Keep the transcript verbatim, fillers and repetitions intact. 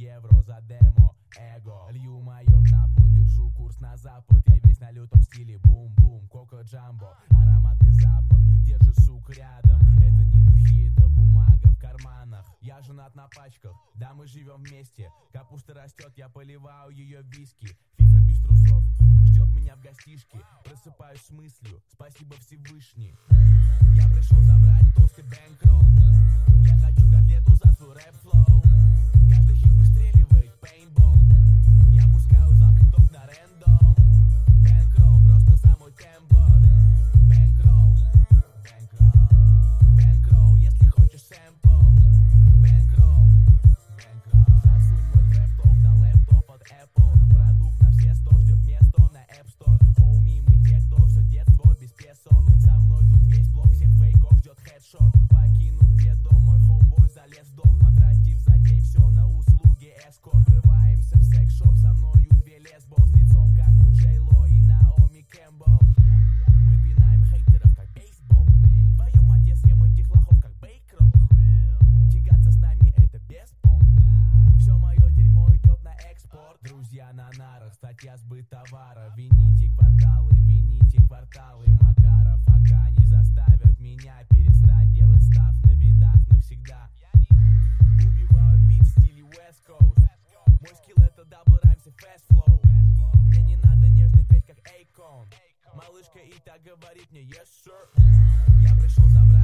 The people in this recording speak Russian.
евро за демо, эго. Лью майот на пол, держу курс на запад. Я весь на лютом стиле, бум-бум, коко джамбо. Ароматный запах, держи сук рядом. Это не духи, это бумага в карманах. Я женат на пачках, да мы живем вместе. Капуста растет, я поливаю ее виски. Фифа без трусов, ждет меня в гостишке. Просыпаюсь с мыслью, спасибо Всевышний. Я пришел забрать толстый бэнкролл. Я хочу котлету за свой рэп-флоу. Каждый хит выстреливает пейнтбол. Я пускаю залп хитов на рэндом. Бэнкролл, просто за мой тембр. Бэнкролл, бэнкролл, бэнкролл, если хочешь сэмпл. Бэнкролл, бэнкролл. Засунь мой трэп-ток на лэптоп от Apple. Продукт на все сто, ждет место на App Store. Хоуми, мы те, кто все детство без песо. Со мной тут весь блок всех фейков ждет хедшот. Покинув детдом, мой хоумбой залез в дом. Потратив за день все на услуги эскорт. Врываемся в секс-шоп, со мною две лесбо. С лицом как у Джей-Ло и Наоми Кэмпбелл. Мы пинаем хейтеров как бейсбол. Твою мать, я съем этих лохов как бейкролл. Тягаться с нами это беспон. Все мое дерьмо идет на экспорт. Друзья на нарах, статья сбыт товара. Вините кварталы, вините кварталы. Макаров, Ака не заставят меня перестать делать став на битах навсегда. Убиваю бит в стиле West Coast. Мой скилл это дабл раймс и fast flow. Мне не надо нежно петь как Эйкон. Малышка и так говорит мне yes sir. Я пришел забрать